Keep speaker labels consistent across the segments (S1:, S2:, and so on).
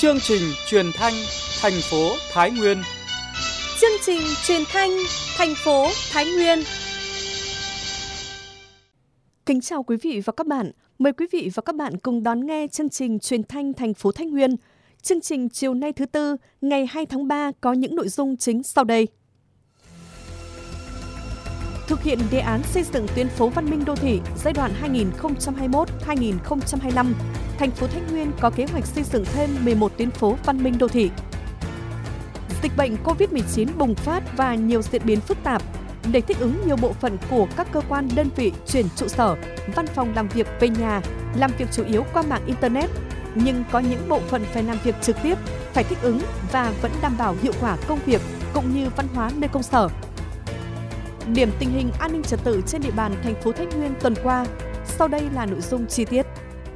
S1: Chương trình truyền thanh thành phố Thái Nguyên.
S2: Chương trình truyền thanh thành phố Thái Nguyên. Kính chào quý vị và các bạn. Mời quý vị và các bạn cùng đón nghe chương trình truyền thanh thành phố Thái Nguyên. Chương trình chiều nay thứ Tư, ngày 2 tháng 3 có những nội dung chính sau đây. Thực hiện đề án xây dựng tuyến phố văn minh đô thị giai đoạn 2021-2025, thành phố Thái Nguyên có kế hoạch xây dựng thêm 11 tuyến phố văn minh đô thị. Dịch bệnh COVID-19 bùng phát và nhiều diễn biến phức tạp. Để thích ứng, nhiều bộ phận của các cơ quan đơn vị chuyển trụ sở, văn phòng làm việc về nhà, làm việc chủ yếu qua mạng Internet. Nhưng có những bộ phận phải làm việc trực tiếp, phải thích ứng và vẫn đảm bảo hiệu quả công việc cũng như văn hóa nơi công sở. Điểm tình hình an ninh trật tự trên địa bàn thành phố Thái Nguyên tuần qua. Sau đây là nội dung chi tiết.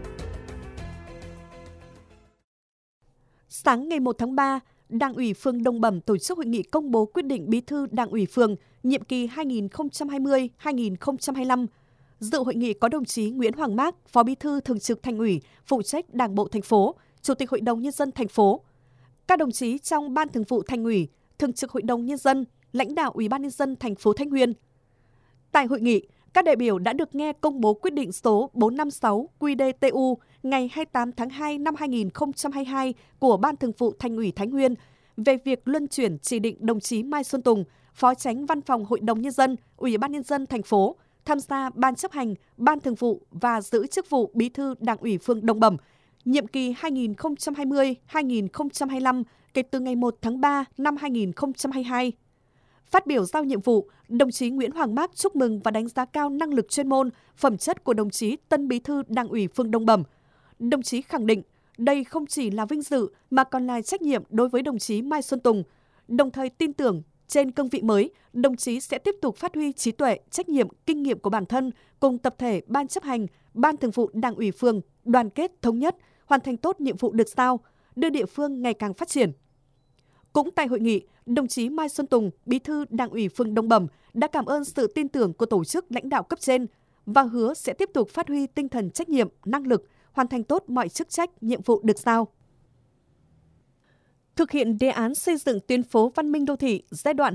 S2: Sáng ngày 1 tháng 3, Đảng ủy phường Đồng Bẩm tổ chức hội nghị công bố quyết định Bí thư Đảng ủy phường nhiệm kỳ 2020-2025. Dự hội nghị có đồng chí Nguyễn Hoàng Mác, Phó Bí thư Thường trực Thành ủy, phụ trách Đảng bộ thành phố, Chủ tịch Hội đồng Nhân dân thành phố. Các đồng chí trong Ban Thường vụ Thành ủy, Thường trực Hội đồng Nhân dân, lãnh đạo Ủy ban Nhân dân thành phố Thái Nguyên. Tại hội nghị, các đại biểu đã được nghe công bố quyết định số 456 QĐ-TU ngày 28 tháng 2 năm 2022 của Ban Thường vụ Thành ủy Thái Nguyên về việc luân chuyển chỉ định đồng chí Mai Xuân Tùng, Phó Chánh Văn phòng Hội đồng Nhân dân, Ủy ban Nhân dân thành phố, tham gia Ban chấp hành, Ban Thường vụ và giữ chức vụ Bí thư Đảng ủy phường Đồng Bẩm, nhiệm kỳ 2020-2025 kể từ ngày 1 tháng 3 năm 2022. Phát biểu giao nhiệm vụ, đồng chí Nguyễn Hoàng Mác chúc mừng và đánh giá cao năng lực chuyên môn, phẩm chất của đồng chí tân Bí thư Đảng ủy phường Đồng Bẩm. Đồng chí khẳng định đây không chỉ là vinh dự mà còn là trách nhiệm đối với đồng chí Mai Xuân Tùng, đồng thời tin tưởng trên cương vị mới, đồng chí sẽ tiếp tục phát huy trí tuệ, trách nhiệm, kinh nghiệm của bản thân cùng tập thể Ban chấp hành, Ban Thường vụ Đảng ủy phường đoàn kết thống nhất, hoàn thành tốt nhiệm vụ được giao, đưa địa phương ngày càng phát triển. Cũng tại hội nghị, đồng chí Mai Xuân Tùng, Bí thư Đảng ủy phường Đồng Bẩm đã cảm ơn sự tin tưởng của tổ chức lãnh đạo cấp trên và hứa sẽ tiếp tục phát huy tinh thần trách nhiệm, năng lực, hoàn thành tốt mọi chức trách, nhiệm vụ được giao. Thực hiện đề án xây dựng tuyến phố văn minh đô thị giai đoạn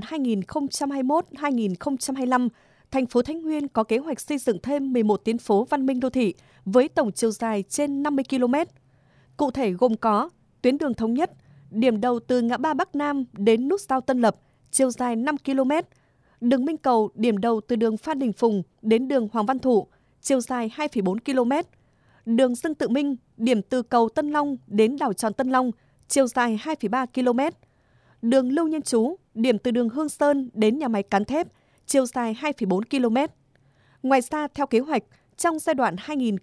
S2: 2021-2025, thành phố Thái Nguyên có kế hoạch xây dựng thêm 11 tuyến phố văn minh đô thị với tổng chiều dài trên 50 km. Cụ thể gồm có tuyến đường Thống Nhất, điểm đầu từ ngã ba Bắc Nam đến nút giao Tân Lập, chiều dài 5 km. Đường Minh Cầu, điểm đầu từ đường Phan Đình Phùng đến đường Hoàng Văn Thụ, chiều dài 2,4 km. Đường Dương Tự Minh, điểm từ cầu Tân Long đến đảo tròn Tân Long, chiều dài 2,3 km. Đường Lưu Nhân Chú, điểm từ đường Hương Sơn đến nhà máy cán thép, chiều dài 2,4 km. Ngoài ra, theo kế hoạch, trong giai đoạn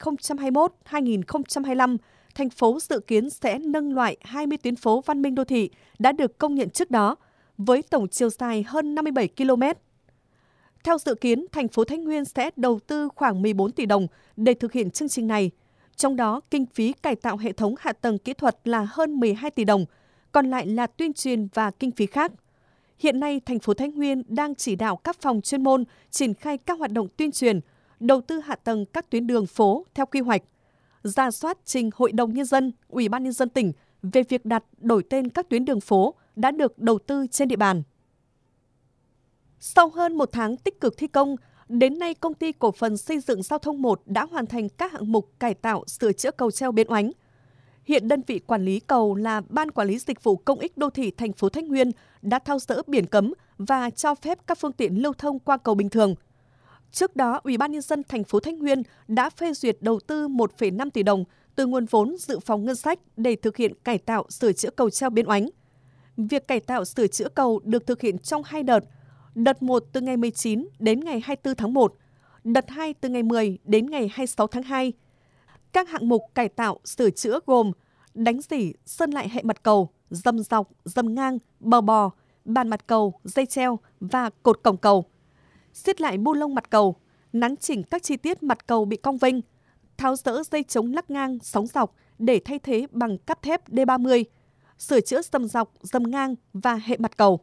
S2: 2021-2025, thành phố dự kiến sẽ nâng loại 20 tuyến phố văn minh đô thị đã được công nhận trước đó, với tổng chiều dài hơn 57 km. Theo dự kiến, thành phố Thái Nguyên sẽ đầu tư khoảng 14 tỷ đồng để thực hiện chương trình này. Trong đó, kinh phí cải tạo hệ thống hạ tầng kỹ thuật là hơn 12 tỷ đồng, còn lại là tuyên truyền và kinh phí khác. Hiện nay, thành phố Thái Nguyên đang chỉ đạo các phòng chuyên môn triển khai các hoạt động tuyên truyền, đầu tư hạ tầng các tuyến đường phố theo quy hoạch, rà soát trình Hội đồng Nhân dân, Ủy ban Nhân dân tỉnh về việc đặt đổi tên các tuyến đường phố đã được đầu tư trên địa bàn. Sau hơn một tháng tích cực thi công, đến nay Công ty Cổ phần Xây dựng Giao thông 1 đã hoàn thành các hạng mục cải tạo sửa chữa cầu treo Bến Oánh. Hiện đơn vị quản lý cầu là Ban Quản lý Dịch vụ Công ích Đô thị thành phố Thái Nguyên đã tháo dỡ biển cấm và cho phép các phương tiện lưu thông qua cầu bình thường. Trước đó, Ủy ban Nhân dân thành phố Thái Nguyên đã phê duyệt đầu tư 1,5 tỷ đồng từ nguồn vốn dự phòng ngân sách để thực hiện cải tạo sửa chữa cầu treo Bến Oánh. Việc cải tạo sửa chữa cầu được thực hiện trong 2 đợt. Đợt 1 từ ngày 19 đến ngày 24 tháng 1, đợt 2 từ ngày 10 đến ngày 26 tháng 2. Các hạng mục cải tạo sửa chữa gồm đánh rỉ, sơn lại hệ mặt cầu, dầm dọc, dầm ngang, bờ bò, bàn mặt cầu, dây treo và cột cổng cầu. Siết lại bu lông mặt cầu, nắn chỉnh các chi tiết mặt cầu bị cong vênh, tháo dỡ dây chống lắc ngang, sóng dọc để thay thế bằng cáp thép D30, sửa chữa dầm dọc, dầm ngang và hệ mặt cầu.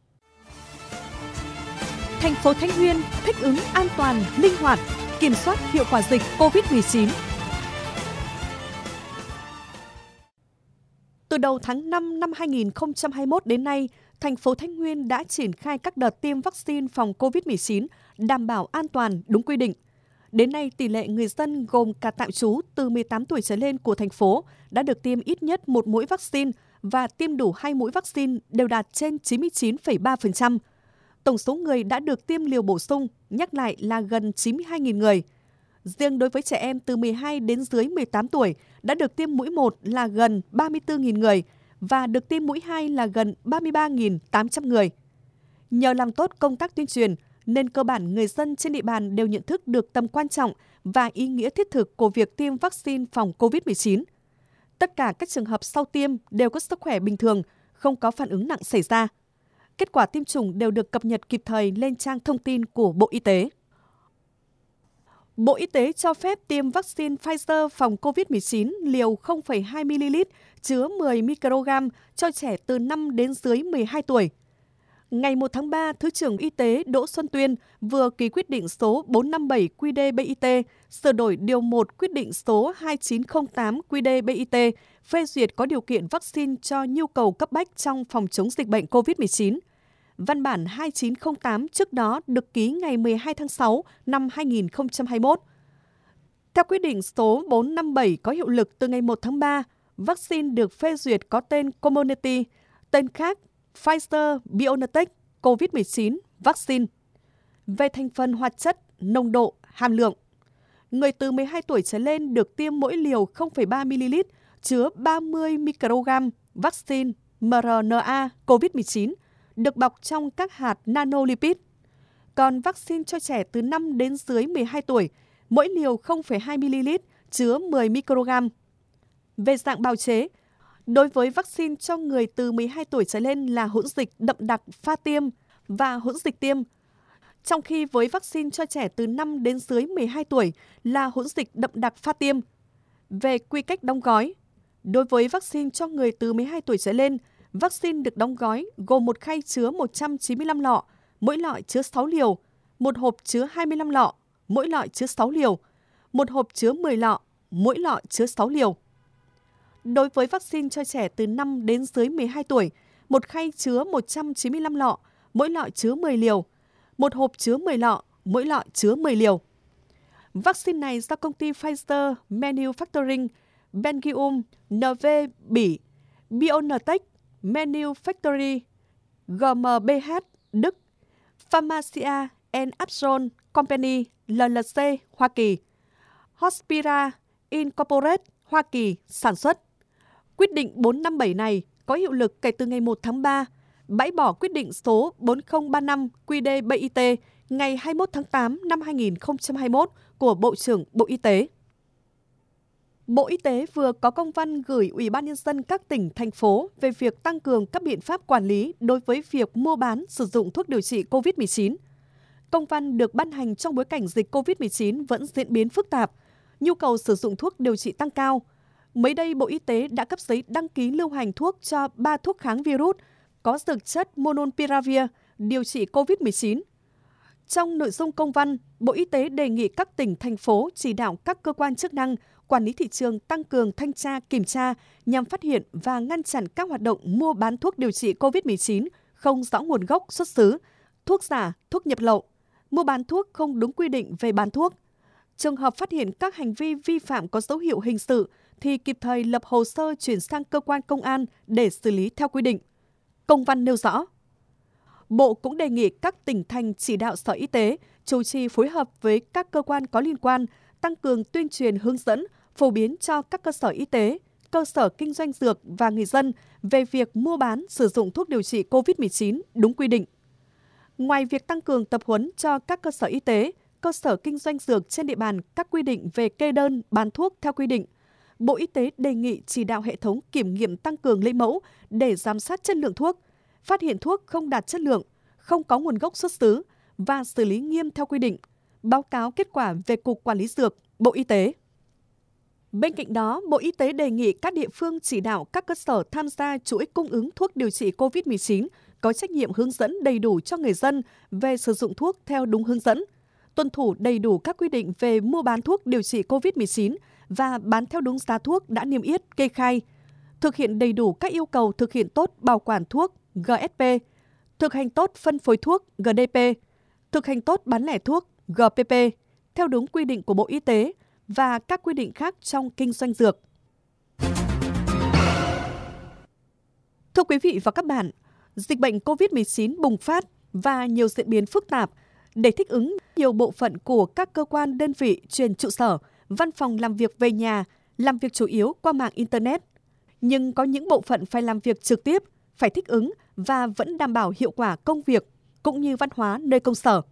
S2: Thành phố Thái Nguyên thích ứng an toàn, linh hoạt, kiểm soát hiệu quả dịch COVID-19. Từ đầu tháng 5 năm 2021 đến nay, thành phố Thái Nguyên đã triển khai các đợt tiêm vaccine phòng COVID-19 đảm bảo an toàn đúng quy định. Đến nay, tỷ lệ người dân gồm cả tạm trú từ 18 tuổi trở lên của thành phố đã được tiêm ít nhất một mũi vaccine và tiêm đủ 2 mũi vaccine đều đạt trên 99,3%. Tổng số người đã được tiêm liều bổ sung, nhắc lại là gần 92.000 người. Riêng đối với trẻ em từ 12 đến dưới 18 tuổi đã được tiêm mũi 1 là gần 34.000 người và được tiêm mũi 2 là gần 33.800 người. Nhờ làm tốt công tác tuyên truyền, nên cơ bản người dân trên địa bàn đều nhận thức được tầm quan trọng và ý nghĩa thiết thực của việc tiêm vaccine phòng COVID-19. Tất cả các trường hợp sau tiêm đều có sức khỏe bình thường, không có phản ứng nặng xảy ra. Kết quả tiêm chủng đều được cập nhật kịp thời lên trang thông tin của Bộ Y tế. Bộ Y tế cho phép tiêm vaccine Pfizer phòng COVID-19 liều 0,2 ml chứa 10 microgram cho trẻ từ 5 đến dưới 12 tuổi. Ngày 1 tháng 3, Thứ trưởng Y tế Đỗ Xuân Tuyên vừa ký quyết định số 457 QĐ-BIT sửa đổi điều 1 quyết định số 2908 QĐ-BIT phê duyệt có điều kiện vaccine cho nhu cầu cấp bách trong phòng chống dịch bệnh COVID-19. Văn bản 2908 trước đó được ký ngày 12 tháng 6 năm 2021. Theo quyết định số 457 có hiệu lực từ ngày 1 tháng 3, vaccine được phê duyệt có tên Comirnaty, tên khác Pfizer-BioNTech COVID-19 vaccine. Về thành phần hoạt chất, nồng độ, hàm lượng, người từ 12 tuổi trở lên được tiêm mỗi liều 0,3 ml chứa 30 microgram vaccine mRNA COVID-19 được bọc trong các hạt nanolipid. Còn vaccine cho trẻ từ 5 đến dưới 12 tuổi, mỗi liều 0,2 ml chứa 10 microgram. Về dạng bào chế, đối với vaccine cho người từ 12 tuổi trở lên là hỗn dịch đậm đặc pha tiêm và hỗn dịch tiêm, trong khi với vaccine cho trẻ từ 5 đến dưới 12 tuổi là hỗn dịch đậm đặc pha tiêm. Về quy cách đóng gói, đối với vaccine cho người từ 12 tuổi trở lên, vaccine được đóng gói gồm một khay chứa 195 lọ, mỗi lọ chứa 6 liều, một hộp chứa 25 lọ, mỗi lọ chứa 6 liều, một hộp chứa 10 lọ, mỗi lọ chứa 6 liều. Đối với vaccine cho trẻ từ 5 đến dưới 12 tuổi, một khay chứa 195 lọ, mỗi lọ chứa 10 liều, một hộp chứa 10 lọ, mỗi lọ chứa 10 liều. Vaccine này do công ty Pfizer Manufacturing, Belgium, NV Bỉ, BioNTech Manufacturing, GmbH, Đức, Pharmacia and Upjohn Company, LLC, Hoa Kỳ, Hospira Incorporated, Hoa Kỳ, sản xuất. Quyết định 457 này có hiệu lực kể từ ngày 1 tháng 3, bãi bỏ quyết định số 4035 QĐ-BIT ngày 21 tháng 8 năm 2021 của Bộ trưởng Bộ Y tế. Bộ Y tế vừa có công văn gửi Ủy ban Nhân dân các tỉnh, thành phố về việc tăng cường các biện pháp quản lý đối với việc mua bán, sử dụng thuốc điều trị COVID-19. Công văn được ban hành trong bối cảnh dịch COVID-19 vẫn diễn biến phức tạp, nhu cầu sử dụng thuốc điều trị tăng cao. Mới đây, Bộ Y tế đã cấp giấy đăng ký lưu hành thuốc cho 3 thuốc kháng virus có dược chất Molnupiravir điều trị COVID-19. Trong nội dung công văn, Bộ Y tế đề nghị các tỉnh, thành phố chỉ đạo các cơ quan chức năng, quản lý thị trường tăng cường thanh tra, kiểm tra nhằm phát hiện và ngăn chặn các hoạt động mua bán thuốc điều trị COVID-19 không rõ nguồn gốc xuất xứ, thuốc giả, thuốc nhập lậu, mua bán thuốc không đúng quy định về bán thuốc. Trường hợp phát hiện các hành vi vi phạm có dấu hiệu hình sự thì kịp thời lập hồ sơ chuyển sang cơ quan công an để xử lý theo quy định. Công văn nêu rõ, Bộ cũng đề nghị các tỉnh thành chỉ đạo Sở Y tế chủ trì phối hợp với các cơ quan có liên quan tăng cường tuyên truyền hướng dẫn, phổ biến cho các cơ sở y tế, cơ sở kinh doanh dược và người dân về việc mua bán, sử dụng thuốc điều trị COVID-19 đúng quy định. Ngoài việc tăng cường tập huấn cho các cơ sở y tế, cơ sở kinh doanh dược trên địa bàn các quy định về kê đơn, bán thuốc theo quy định, Bộ Y tế đề nghị chỉ đạo hệ thống kiểm nghiệm tăng cường lấy mẫu để giám sát chất lượng thuốc, phát hiện thuốc không đạt chất lượng, không có nguồn gốc xuất xứ và xử lý nghiêm theo quy định, báo cáo kết quả về Cục Quản lý Dược, Bộ Y tế. Bên cạnh đó, Bộ Y tế đề nghị các địa phương chỉ đạo các cơ sở tham gia chuỗi cung ứng thuốc điều trị COVID-19 có trách nhiệm hướng dẫn đầy đủ cho người dân về sử dụng thuốc theo đúng hướng dẫn, tuân thủ đầy đủ các quy định về mua bán thuốc điều trị COVID-19 và bán theo đúng giá thuốc đã niêm yết, kê khai, thực hiện đầy đủ các yêu cầu thực hiện tốt bảo quản thuốc GSP, thực hành tốt phân phối thuốc GDP, thực hành tốt bán lẻ thuốc GPP theo đúng quy định của Bộ Y tế và các quy định khác trong kinh doanh dược. Thưa quý vị và các bạn, dịch bệnh COVID-19 bùng phát và nhiều diễn biến phức tạp. Để thích ứng, nhiều bộ phận của các cơ quan đơn vị chuyển trụ sở, văn phòng làm việc về nhà, làm việc chủ yếu qua mạng Internet. Nhưng có những bộ phận phải làm việc trực tiếp, phải thích ứng và vẫn đảm bảo hiệu quả công việc, cũng như văn hóa nơi công sở.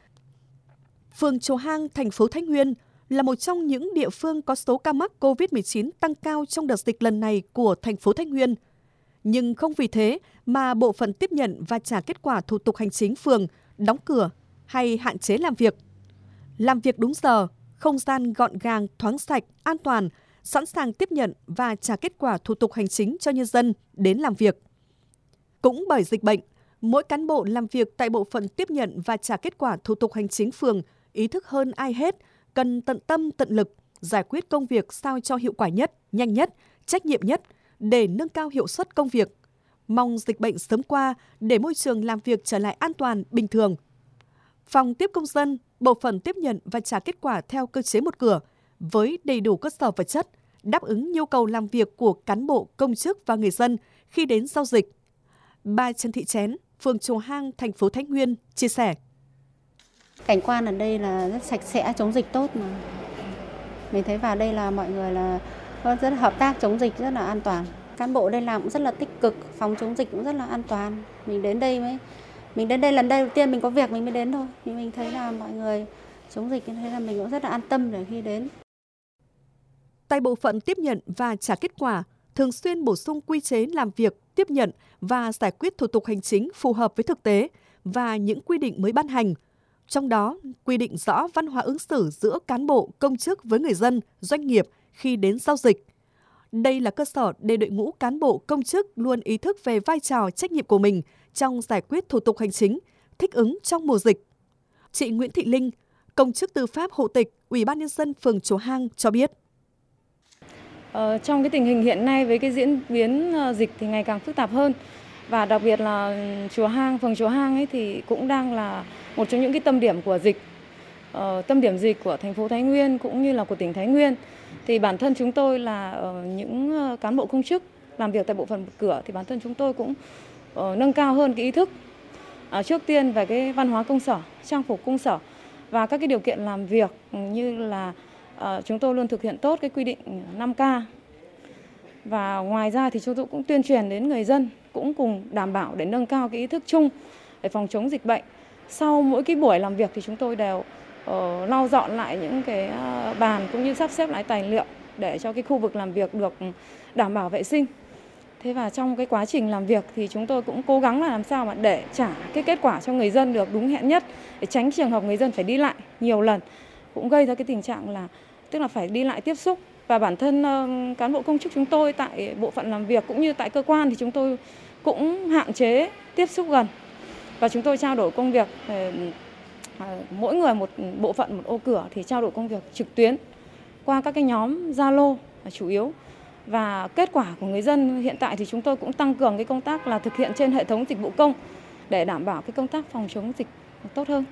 S2: Phường Chùa Hang, thành phố Thái Nguyên là một trong những địa phương có số ca mắc COVID-19 tăng cao trong đợt dịch lần này của thành phố Thái Nguyên. Nhưng không vì thế mà bộ phận tiếp nhận và trả kết quả thủ tục hành chính phường đóng cửa hay hạn chế làm việc. Làm việc đúng giờ, không gian gọn gàng, thoáng sạch, an toàn, sẵn sàng tiếp nhận và trả kết quả thủ tục hành chính cho nhân dân đến làm việc. Cũng bởi dịch bệnh, mỗi cán bộ làm việc tại bộ phận tiếp nhận và trả kết quả thủ tục hành chính phường ý thức hơn ai hết, cần tận tâm tận lực, giải quyết công việc sao cho hiệu quả nhất, nhanh nhất, trách nhiệm nhất để nâng cao hiệu suất công việc. Mong dịch bệnh sớm qua để môi trường làm việc trở lại an toàn, bình thường. Phòng tiếp công dân, bộ phận tiếp nhận và trả kết quả theo cơ chế một cửa, với đầy đủ cơ sở vật chất, đáp ứng nhu cầu làm việc của cán bộ, công chức và người dân khi đến giao dịch. Bà Trần Thị Chén, phường Chùa Hang, thành phố Thái Nguyên chia sẻ.
S3: Cảnh quan ở đây là rất sạch sẽ, chống dịch tốt mà. Mình thấy vào đây là mọi người là rất là hợp tác chống dịch, rất là an toàn. Cán bộ đây làm cũng rất là tích cực, phòng chống dịch cũng rất là an toàn. Mình đến đây lần đầu tiên mình có việc mình mới đến thôi. Thì mình thấy là mọi người chống dịch, thế là mình cũng rất là an tâm để khi đến.
S2: Tại bộ phận tiếp nhận và trả kết quả, thường xuyên bổ sung quy chế làm việc, tiếp nhận và giải quyết thủ tục hành chính phù hợp với thực tế và những quy định mới ban hành. Trong đó, quy định rõ văn hóa ứng xử giữa cán bộ, công chức với người dân, doanh nghiệp khi đến giao dịch. Đây là cơ sở để đội ngũ cán bộ, công chức luôn ý thức về vai trò trách nhiệm của mình trong giải quyết thủ tục hành chính, thích ứng trong mùa dịch. Chị Nguyễn Thị Linh, công chức tư pháp hộ tịch, Ủy ban nhân dân phường Chùa Hang cho biết.
S4: Trong cái tình hình hiện nay với cái diễn biến dịch thì ngày càng phức tạp hơn, và đặc biệt là phường Chùa Hang ấy thì cũng đang là một trong những cái tâm điểm của dịch, tâm điểm dịch của thành phố Thái Nguyên cũng như là của tỉnh Thái Nguyên. Thì bản thân chúng tôi là những cán bộ công chức làm việc tại bộ phận một cửa thì bản thân chúng tôi cũng nâng cao hơn cái ý thức trước tiên về cái văn hóa công sở, trang phục công sở và các cái điều kiện làm việc, như là chúng tôi luôn thực hiện tốt cái quy định 5K. Và ngoài ra thì chúng tôi cũng tuyên truyền đến người dân cũng cùng đảm bảo để nâng cao cái ý thức chung để phòng chống dịch bệnh. Sau mỗi cái buổi làm việc thì chúng tôi đều lau dọn lại những cái bàn cũng như sắp xếp lại tài liệu để cho cái khu vực làm việc được đảm bảo vệ sinh. Thế và trong cái quá trình làm việc thì chúng tôi cũng cố gắng là làm sao mà để trả cái kết quả cho người dân được đúng hẹn nhất, để tránh trường hợp người dân phải đi lại nhiều lần, cũng gây ra cái tình trạng là tức là phải đi lại tiếp xúc. Và bản thân cán bộ công chức chúng tôi tại bộ phận làm việc cũng như tại cơ quan thì chúng tôi cũng hạn chế tiếp xúc gần. Và chúng tôi trao đổi công việc, mỗi người một bộ phận một ô cửa thì trao đổi công việc trực tuyến qua các cái nhóm Zalo là chủ yếu. Và kết quả của người dân hiện tại thì chúng tôi cũng tăng cường cái công tác là thực hiện trên hệ thống dịch vụ công để đảm bảo cái công tác phòng chống dịch tốt hơn.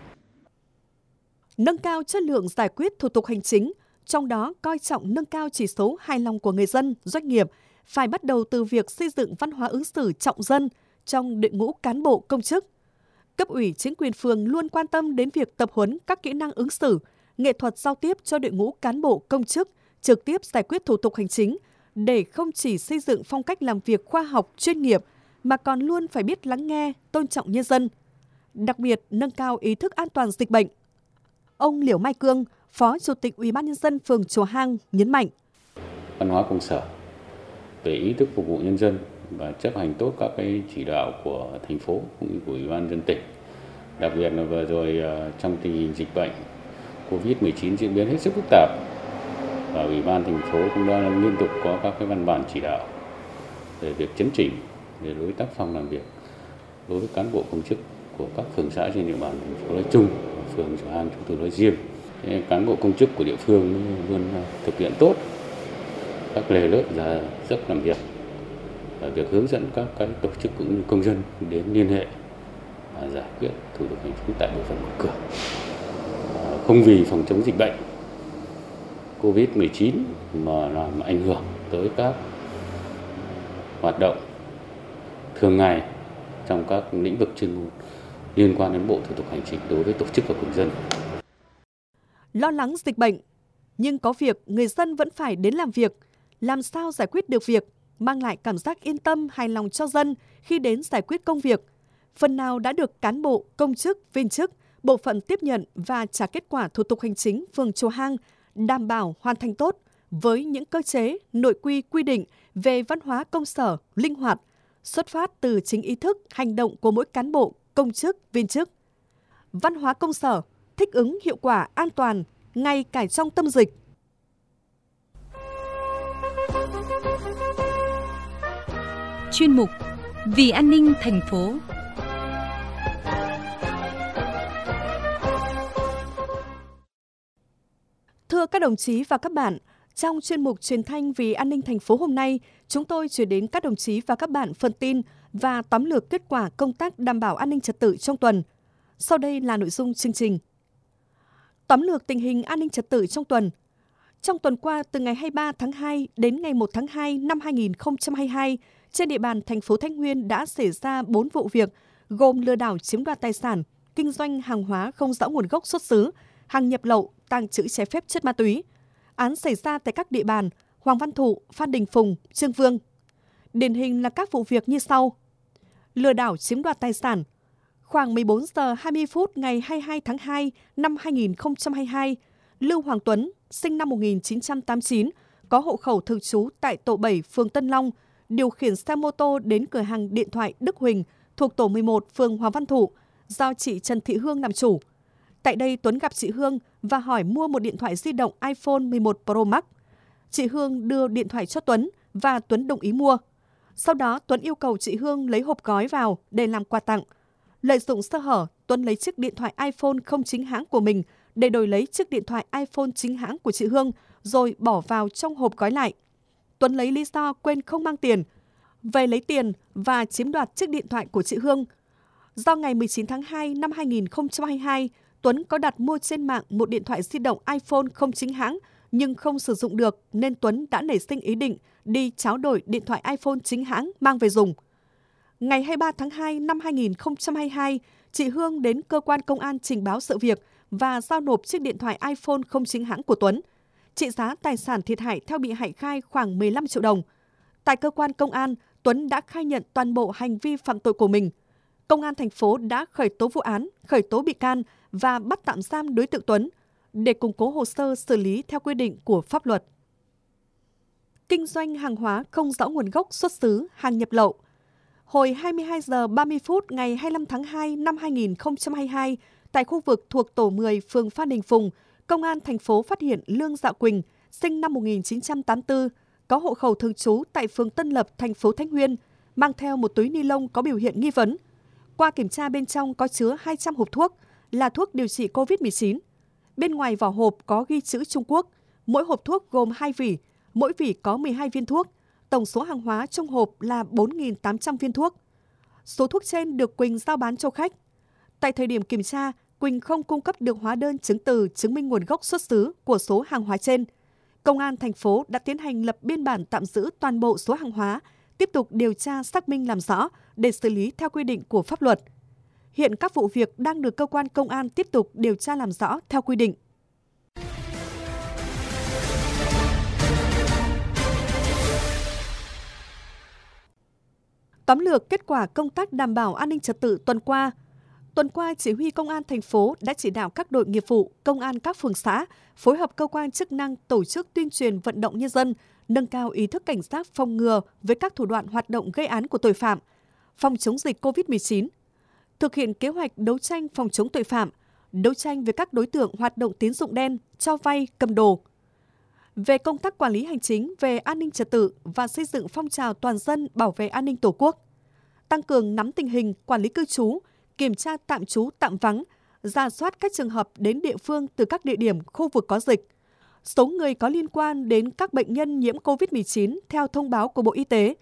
S2: Nâng cao chất lượng giải quyết thủ tục hành chính, trong đó coi trọng nâng cao chỉ số hài lòng của người dân, doanh nghiệp, phải bắt đầu từ việc xây dựng văn hóa ứng xử trọng dân trong đội ngũ cán bộ công chức. Cấp ủy chính quyền phường luôn quan tâm đến việc tập huấn các kỹ năng ứng xử, nghệ thuật giao tiếp cho đội ngũ cán bộ công chức trực tiếp giải quyết thủ tục hành chính, để không chỉ xây dựng phong cách làm việc khoa học, chuyên nghiệp, mà còn luôn phải biết lắng nghe, tôn trọng nhân dân. Đặc biệt, nâng cao ý thức an toàn dịch bệnh. Ông Liễu Mai Cương, Phó Chủ tịch Ủy ban nhân dân phường Chùa Hang nhấn mạnh.
S5: Văn hóa công sở về ý thức phục vụ nhân dân và chấp hành tốt các cái chỉ đạo của thành phố cũng như của Ủy ban nhân dân tỉnh. Đặc biệt là vừa rồi trong tình hình dịch bệnh COVID-19 diễn biến hết sức phức tạp, và Ủy ban thành phố cũng đã liên tục có các cái văn bản chỉ đạo về việc chấn chỉnh về đối với tác phong làm việc đối với cán bộ công chức của các phường xã trên địa bàn thành phố nói chung và phường Chùa Hang chúng tôi nói riêng. Cán bộ công chức của địa phương luôn thực hiện tốt các lề lớp giờ giấc làm việc việc hướng dẫn các cái tổ chức cũng như công dân đến liên hệ và giải quyết thủ tục hành chính tại bộ phận một cửa. Không vì phòng chống dịch bệnh COVID-19 mà làm ảnh hưởng tới các hoạt động thường ngày trong các lĩnh vực chuyên môn liên quan đến bộ thủ tục hành chính đối với tổ chức và công dân.
S2: Lo lắng dịch bệnh, nhưng có việc người dân vẫn phải đến làm việc. Làm sao giải quyết được việc, mang lại cảm giác yên tâm, hài lòng cho dân khi đến giải quyết công việc. Phần nào đã được cán bộ, công chức, viên chức, bộ phận tiếp nhận và trả kết quả thủ tục hành chính phường Chùa Hang đảm bảo hoàn thành tốt với những cơ chế, nội quy, quy định về văn hóa công sở linh hoạt, xuất phát từ chính ý thức, hành động của mỗi cán bộ, công chức, viên chức. Văn hóa công sở thích ứng hiệu quả, an toàn, ngay cả trong tâm dịch.
S6: Chuyên mục Vì an ninh thành phố.
S2: Thưa các đồng chí và các bạn, trong chuyên mục Truyền thanh Vì an ninh thành phố hôm nay, chúng tôi chuyển đến các đồng chí và các bạn phần tin và tóm lược kết quả công tác đảm bảo an ninh trật tự trong tuần. Sau đây là nội dung chương trình. Tóm lược tình hình an ninh trật tự trong tuần. Trong tuần qua, từ ngày 23 tháng 2 đến ngày 1 tháng 2 năm 2022, trên địa bàn thành phố Thái Nguyên đã xảy ra 4 vụ việc gồm lừa đảo chiếm đoạt tài sản, kinh doanh hàng hóa không rõ nguồn gốc xuất xứ, hàng nhập lậu, tàng trữ trái phép chất ma túy. Án xảy ra tại các địa bàn Hoàng Văn Thụ, Phan Đình Phùng, Chương Vương. Điển hình là các vụ việc như sau. Lừa đảo chiếm đoạt tài sản. Khoảng 14 giờ 20 phút ngày 22 tháng 2 năm 2022, Lưu Hoàng Tuấn, sinh năm 1989, có hộ khẩu thường trú tại tổ 7 phường Tân Long, điều khiển xe mô tô đến cửa hàng điện thoại Đức Huỳnh thuộc tổ 11 phường Hoàng Văn Thụ, do chị Trần Thị Hương làm chủ. Tại đây, Tuấn gặp chị Hương và hỏi mua một điện thoại di động iPhone 11 Pro Max. Chị Hương đưa điện thoại cho Tuấn và Tuấn đồng ý mua. Sau đó, Tuấn yêu cầu chị Hương lấy hộp gói vào để làm quà tặng. Lợi dụng sơ hở, Tuấn lấy chiếc điện thoại iPhone không chính hãng của mình để đổi lấy chiếc điện thoại iPhone chính hãng của chị Hương rồi bỏ vào trong hộp gói lại. Tuấn lấy lý do quên không mang tiền, về lấy tiền và chiếm đoạt chiếc điện thoại của chị Hương. Do ngày 19 tháng 2 năm 2022, Tuấn có đặt mua trên mạng một điện thoại di động iPhone không chính hãng nhưng không sử dụng được nên Tuấn đã nảy sinh ý định đi tráo đổi điện thoại iPhone chính hãng mang về dùng. Ngày 23 tháng 2 năm 2022, chị Hương đến cơ quan công an trình báo sự việc và giao nộp chiếc điện thoại iPhone không chính hãng của Tuấn. Trị giá tài sản thiệt hại theo bị hại khai khoảng 15 triệu đồng. Tại cơ quan công an, Tuấn đã khai nhận toàn bộ hành vi phạm tội của mình. Công an thành phố đã khởi tố vụ án, khởi tố bị can và bắt tạm giam đối tượng Tuấn để củng cố hồ sơ xử lý theo quy định của pháp luật. Kinh doanh hàng hóa không rõ nguồn gốc xuất xứ, hàng nhập lậu. Hồi 22 giờ 30 phút ngày 25 tháng 2 năm 2022, tại khu vực thuộc tổ 10 phường Phan Đình Phùng, Công an thành phố phát hiện Lương Dạ Quỳnh, sinh năm 1984, có hộ khẩu thường trú tại phường Tân Lập, thành phố Thái Nguyên, mang theo một túi ni lông có biểu hiện nghi vấn. Qua kiểm tra bên trong có chứa 200 hộp thuốc, là thuốc điều trị COVID-19. Bên ngoài vỏ hộp có ghi chữ Trung Quốc, mỗi hộp thuốc gồm 2 vỉ, mỗi vỉ có 12 viên thuốc. Tổng số hàng hóa trong hộp là 4.800 viên thuốc. Số thuốc trên được Quỳnh giao bán cho khách. Tại thời điểm kiểm tra, Quỳnh không cung cấp được hóa đơn chứng từ chứng minh nguồn gốc xuất xứ của số hàng hóa trên. Công an thành phố đã tiến hành lập biên bản tạm giữ toàn bộ số hàng hóa, tiếp tục điều tra xác minh làm rõ để xử lý theo quy định của pháp luật. Hiện các vụ việc đang được cơ quan công an tiếp tục điều tra làm rõ theo quy định. Tóm lược kết quả công tác đảm bảo an ninh trật tự tuần qua. Tuần qua, Chỉ huy Công an thành phố đã chỉ đạo các đội nghiệp vụ, công an các phường xã phối hợp cơ quan chức năng tổ chức tuyên truyền vận động nhân dân, nâng cao ý thức cảnh giác phòng ngừa với các thủ đoạn hoạt động gây án của tội phạm, phòng chống dịch COVID-19, thực hiện kế hoạch đấu tranh phòng chống tội phạm, đấu tranh với các đối tượng hoạt động tín dụng đen, cho vay, cầm đồ. Về công tác quản lý hành chính về an ninh trật tự và xây dựng phong trào toàn dân bảo vệ an ninh Tổ quốc, tăng cường nắm tình hình quản lý cư trú, kiểm tra tạm trú tạm vắng, rà soát các trường hợp đến địa phương từ các địa điểm khu vực có dịch, số người có liên quan đến các bệnh nhân nhiễm COVID-19 theo thông báo của Bộ Y tế,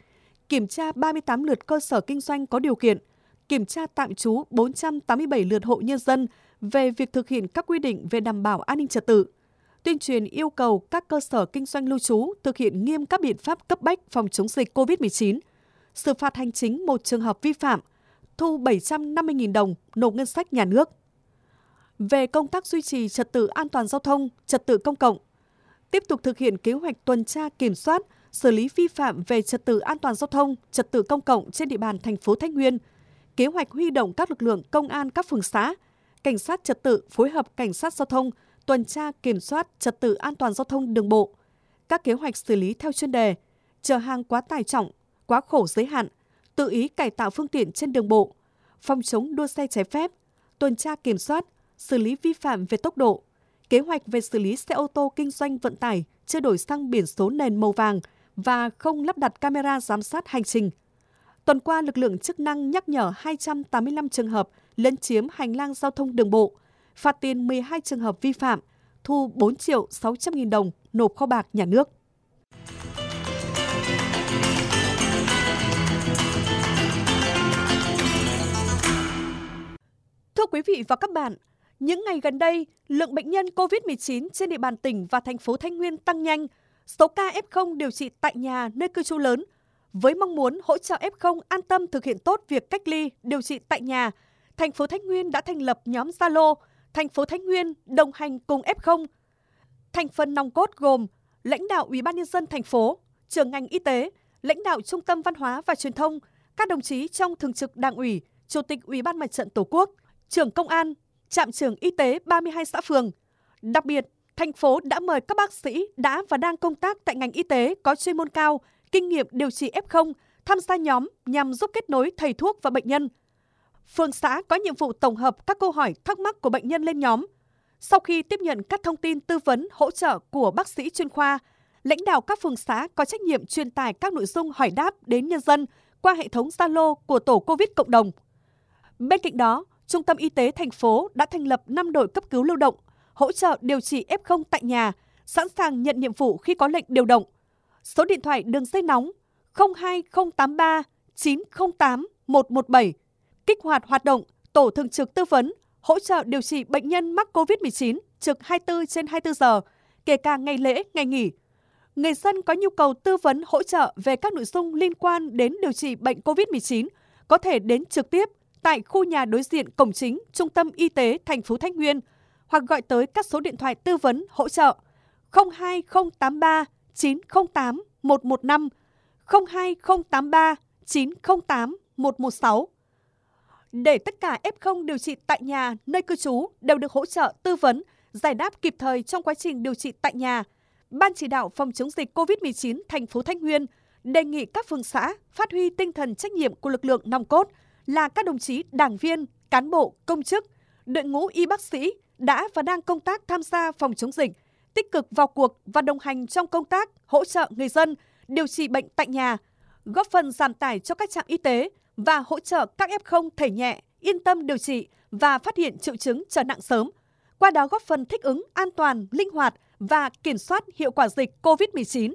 S2: kiểm tra 38 lượt cơ sở kinh doanh có điều kiện, kiểm tra tạm trú 487 lượt hộ nhân dân về việc thực hiện các quy định về đảm bảo an ninh trật tự, tuyên truyền yêu cầu các cơ sở kinh doanh lưu trú thực hiện nghiêm các biện pháp cấp bách phòng chống dịch COVID-19, xử phạt hành chính một trường hợp vi phạm, thu 750.000 đồng nộp ngân sách nhà nước. Về công tác duy trì trật tự an toàn giao thông, trật tự công cộng, tiếp tục thực hiện kế hoạch tuần tra kiểm soát, xử lý vi phạm về trật tự an toàn giao thông, trật tự công cộng trên địa bàn thành phố Thái Nguyên, kế hoạch huy động các lực lượng công an các phường xã, cảnh sát trật tự phối hợp cảnh sát giao thông, tuần tra kiểm soát trật tự an toàn giao thông đường bộ, các kế hoạch xử lý theo chuyên đề, chở hàng quá tải trọng, quá khổ giới hạn, tự ý cải tạo phương tiện trên đường bộ, phòng chống đua xe trái phép, tuần tra kiểm soát, xử lý vi phạm về tốc độ, kế hoạch về xử lý xe ô tô kinh doanh vận tải chưa đổi sang biển số nền màu vàng và không lắp đặt camera giám sát hành trình. Tuần qua, lực lượng chức năng nhắc nhở 285 trường hợp lấn chiếm hành lang giao thông đường bộ, phạt tiền 12 trường hợp vi phạm, thu 4.600.000 đồng nộp kho bạc nhà nước. Thưa quý vị và các bạn, những ngày gần đây, lượng bệnh nhân COVID-19 trên địa bàn tỉnh và thành phố Thái Nguyên tăng nhanh, số ca F0 điều trị tại nhà nơi cư trú lớn. Với mong muốn hỗ trợ F0 an tâm thực hiện tốt việc cách ly, điều trị tại nhà, thành phố Thái Nguyên đã thành lập nhóm Zalo thành phố Thái Nguyên đồng hành cùng F0. Thành phần nòng cốt gồm lãnh đạo Ủy ban nhân dân thành phố, trưởng ngành y tế, lãnh đạo Trung tâm Văn hóa và Truyền thông, các đồng chí trong Thường trực Đảng ủy, Chủ tịch Ủy ban Mặt trận Tổ quốc, trưởng công an, trạm trưởng y tế 32 xã phường. Đặc biệt, thành phố đã mời các bác sĩ đã và đang công tác tại ngành y tế có chuyên môn cao, kinh nghiệm điều trị F0 tham gia nhóm nhằm giúp kết nối thầy thuốc và bệnh nhân. Phường xã có nhiệm vụ tổng hợp các câu hỏi thắc mắc của bệnh nhân lên nhóm. Sau khi tiếp nhận các thông tin tư vấn hỗ trợ của bác sĩ chuyên khoa, lãnh đạo các phường xã có trách nhiệm truyền tải các nội dung hỏi đáp đến nhân dân qua hệ thống Zalo của tổ COVID cộng đồng. Bên cạnh đó, Trung tâm Y tế thành phố đã thành lập 5 đội cấp cứu lưu động, hỗ trợ điều trị F0 tại nhà, sẵn sàng nhận nhiệm vụ khi có lệnh điều động. Số điện thoại đường dây nóng 02083 908 117, kích hoạt hoạt động tổ thường trực tư vấn, hỗ trợ điều trị bệnh nhân mắc COVID-19 trực 24/24 giờ, kể cả ngày lễ, ngày nghỉ. Người dân có nhu cầu tư vấn hỗ trợ về các nội dung liên quan đến điều trị bệnh COVID-19 có thể đến trực tiếp tại khu nhà đối diện cổng chính Trung tâm Y tế thành phố Thái Nguyên hoặc gọi tới các số điện thoại tư vấn hỗ trợ 02083 908 115, 02083 908 116. Để tất cả F0 điều trị tại nhà nơi cư trú đều được hỗ trợ tư vấn, giải đáp kịp thời trong quá trình điều trị tại nhà, Ban chỉ đạo phòng chống dịch COVID-19 thành phố Thái Nguyên đề nghị các phường xã phát huy tinh thần trách nhiệm của lực lượng nòng cốt là các đồng chí đảng viên, cán bộ, công chức, đội ngũ y bác sĩ đã và đang công tác tham gia phòng chống dịch, tích cực vào cuộc và đồng hành trong công tác hỗ trợ người dân điều trị bệnh tại nhà, góp phần giảm tải cho các trạm y tế và hỗ trợ các F0 thể nhẹ, yên tâm điều trị và phát hiện triệu chứng trở nặng sớm, qua đó góp phần thích ứng an toàn, linh hoạt và kiểm soát hiệu quả dịch COVID-19.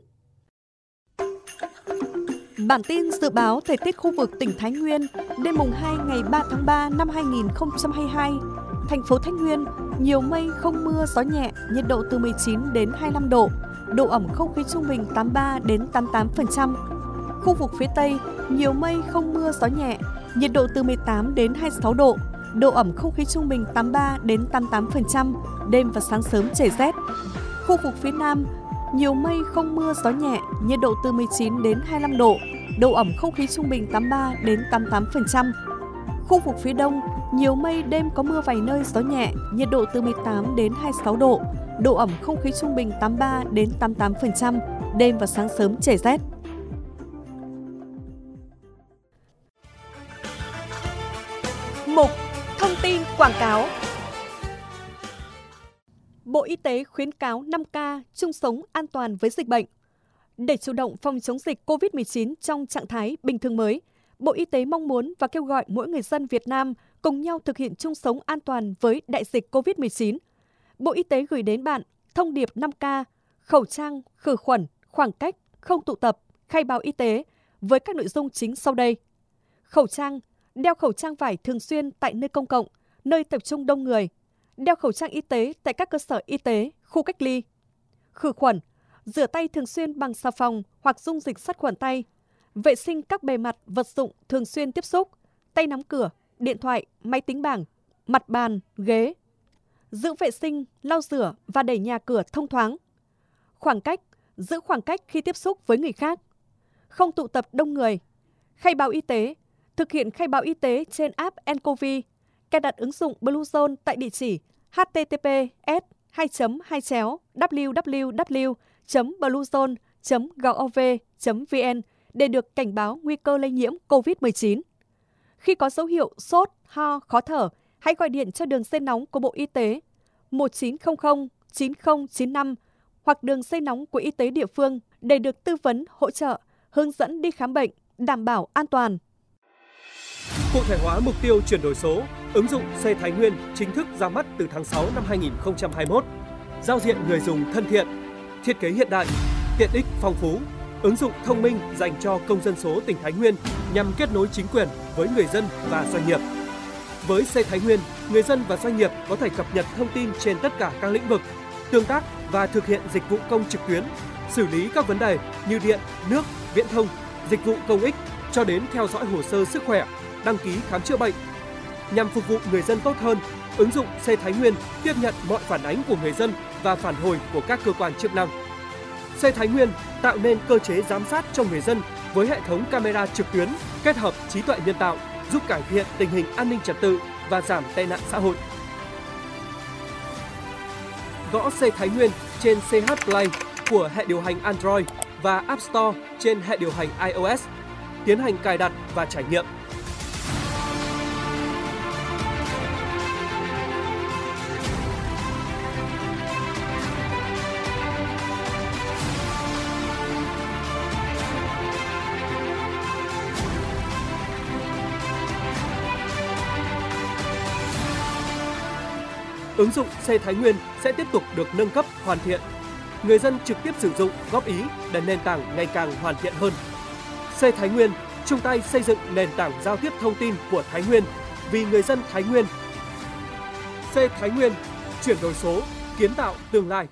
S2: Bản tin dự báo thời tiết khu vực tỉnh Thái Nguyên đêm mùng 2 ngày 3 tháng 3 năm 2022. Thành phố Thái Nguyên, nhiều mây không mưa, gió nhẹ, nhiệt độ từ 19 đến 25 độ, độ ẩm không khí trung bình 83 đến 88%. Khu vực phía Tây, nhiều mây không mưa, gió nhẹ, nhiệt độ từ 18 đến 26 độ, độ ẩm không khí trung bình 83 đến 88%, đêm và sáng sớm trời rét. Khu vực phía Nam, nhiều mây không mưa, gió nhẹ, nhiệt độ từ 19 đến 25 độ, độ ẩm không khí trung bình 83 đến 88%. Khu vực phía Đông, nhiều mây, đêm có mưa vài nơi, gió nhẹ, nhiệt độ từ 18 đến 26 độ, độ ẩm không khí trung bình 83 đến 88%, đêm và sáng sớm trời rét. Mục Thông tin quảng cáo. Bộ Y tế khuyến cáo 5K chung sống an toàn với dịch bệnh. Để chủ động phòng chống dịch COVID-19 trong trạng thái bình thường mới, Bộ Y tế mong muốn và kêu gọi mỗi người dân Việt Nam cùng nhau thực hiện chung sống an toàn với đại dịch COVID-19. Bộ Y tế gửi đến bạn thông điệp 5K, khẩu trang, khử khuẩn, khoảng cách, không tụ tập, khai báo y tế, với các nội dung chính sau đây. Khẩu trang, đeo khẩu trang vải thường xuyên tại nơi công cộng, nơi tập trung đông người, đeo khẩu trang y tế tại các cơ sở y tế, khu cách ly. Khử khuẩn, rửa tay thường xuyên bằng xà phòng hoặc dung dịch sát khuẩn tay, vệ sinh các bề mặt, vật dụng thường xuyên tiếp xúc, tay nắm cửa, điện thoại, máy tính bảng, mặt bàn, ghế. Giữ vệ sinh, lau rửa và đẩy nhà cửa thông thoáng. Khoảng cách, giữ khoảng cách khi tiếp xúc với người khác. Không tụ tập đông người. Khai báo y tế, thực hiện khai báo y tế trên app nCoV, cài đặt ứng dụng Bluezone tại địa chỉ https://www.bluezone.gov.vn để được cảnh báo nguy cơ lây nhiễm COVID-19. Khi có dấu hiệu sốt, ho, khó thở, hãy gọi điện cho đường dây nóng của Bộ Y tế 1900 9095 hoặc đường dây nóng của y tế địa phương để được tư vấn, hỗ trợ, hướng dẫn đi khám bệnh, đảm bảo an toàn.
S7: Cụ thể hóa mục tiêu chuyển đổi số, ứng dụng C Thái Nguyên chính thức ra mắt từ tháng 6 năm 2021. Giao diện người dùng thân thiện, thiết kế hiện đại, tiện ích phong phú, ứng dụng thông minh dành cho công dân số tỉnh Thái Nguyên nhằm kết nối chính quyền với người dân và doanh nghiệp. Với C Thái Nguyên, người dân và doanh nghiệp có thể cập nhật thông tin trên tất cả các lĩnh vực, tương tác và thực hiện dịch vụ công trực tuyến, xử lý các vấn đề như điện, nước, viễn thông, dịch vụ công ích cho đến theo dõi hồ sơ sức khỏe, đăng ký khám chữa bệnh. Nhằm phục vụ người dân tốt hơn, ứng dụng C Thái Nguyên tiếp nhận mọi phản ánh của người dân và phản hồi của các cơ quan chức năng. C Thái Nguyên tạo nên cơ chế giám sát cho người dân với hệ thống camera trực tuyến kết hợp trí tuệ nhân tạo giúp cải thiện tình hình an ninh trật tự và giảm tệ nạn xã hội. Gõ C Thái Nguyên trên CH Play của hệ điều hành Android và App Store trên hệ điều hành iOS. Tiến hành cài đặt và trải nghiệm. Ứng dụng C Thái Nguyên sẽ tiếp tục được nâng cấp, hoàn thiện. Người dân trực tiếp sử dụng, góp ý để nền tảng ngày càng hoàn thiện hơn. C Thái Nguyên chung tay xây dựng nền tảng giao tiếp thông tin của Thái Nguyên vì người dân Thái Nguyên. C Thái Nguyên, chuyển đổi số, kiến tạo tương lai.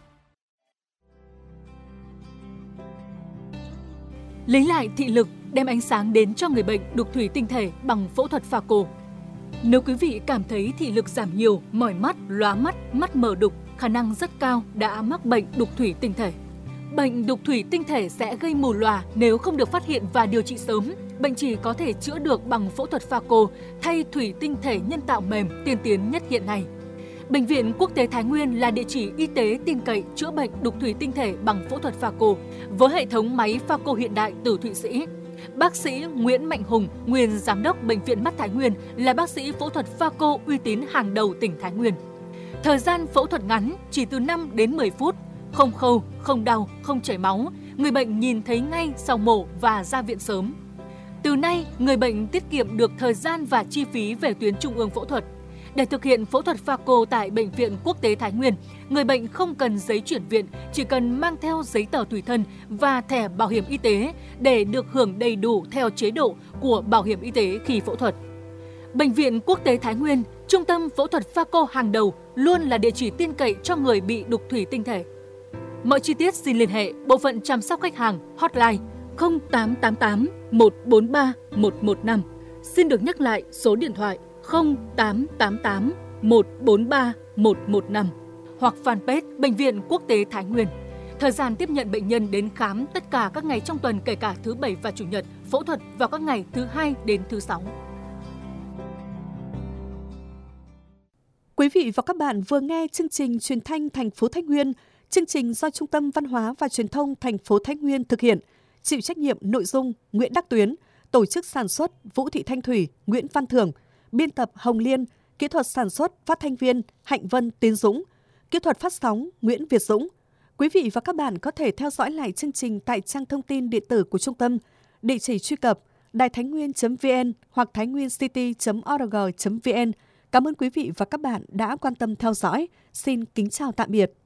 S8: Lấy lại thị lực, đem ánh sáng đến cho người bệnh đục thủy tinh thể bằng phẫu thuật phaco. Nếu quý vị cảm thấy thị lực giảm nhiều, mỏi mắt, lóa mắt, mắt mờ đục, khả năng rất cao đã mắc bệnh đục thủy tinh thể. Bệnh đục thủy tinh thể sẽ gây mù lòa nếu không được phát hiện và điều trị sớm. Bệnh chỉ có thể chữa được bằng phẫu thuật phaco thay thủy tinh thể nhân tạo mềm tiên tiến nhất hiện nay. Bệnh viện Quốc tế Thái Nguyên là địa chỉ y tế tin cậy chữa bệnh đục thủy tinh thể bằng phẫu thuật phaco với hệ thống máy phaco hiện đại từ Thụy Sĩ. Bác sĩ Nguyễn Mạnh Hùng, nguyên giám đốc Bệnh viện Mắt Thái Nguyên, là bác sĩ phẫu thuật phaco uy tín hàng đầu tỉnh Thái Nguyên. Thời gian phẫu thuật ngắn chỉ từ 5 đến 10 phút, không khâu, không đau, không chảy máu, người bệnh nhìn thấy ngay sau mổ và ra viện sớm. Từ nay, người bệnh tiết kiệm được thời gian và chi phí về tuyến trung ương phẫu thuật. Để thực hiện phẫu thuật phaco tại Bệnh viện Quốc tế Thái Nguyên, người bệnh không cần giấy chuyển viện, chỉ cần mang theo giấy tờ tùy thân và thẻ bảo hiểm y tế để được hưởng đầy đủ theo chế độ của bảo hiểm y tế khi phẫu thuật. Bệnh viện Quốc tế Thái Nguyên, trung tâm phẫu thuật phaco hàng đầu, luôn là địa chỉ tin cậy cho người bị đục thủy tinh thể. Mọi chi tiết xin liên hệ bộ phận chăm sóc khách hàng hotline 0888 143 115. Xin được nhắc lại số điện thoại 0888 143 115 hoặc fanpage Bệnh viện Quốc tế Thái Nguyên. Thời gian tiếp nhận bệnh nhân đến khám tất cả các ngày trong tuần kể cả thứ Bảy và Chủ nhật, phẫu thuật vào các ngày thứ Hai đến thứ Sáu.
S2: Quý vị và các bạn vừa nghe chương trình truyền thanh thành phố Thái Nguyên, chương trình do Trung tâm Văn hóa và Truyền thông thành phố Thái Nguyên thực hiện, chịu trách nhiệm nội dung Nguyễn Đắc Tuyến, tổ chức sản xuất Vũ Thị Thanh Thủy, Nguyễn Văn Thưởng, biên tập Hồng Liên, kỹ thuật sản xuất phát thanh viên Hạnh Vân Tiến Dũng, kỹ thuật phát sóng Nguyễn Việt Dũng. Quý vị và các bạn có thể theo dõi lại chương trình tại trang thông tin điện tử của trung tâm, địa chỉ truy cập đàitháinnguyên.vn hoặc thainwincity.org.vn. Cảm ơn quý vị và các bạn đã quan tâm theo dõi. Xin kính chào tạm biệt.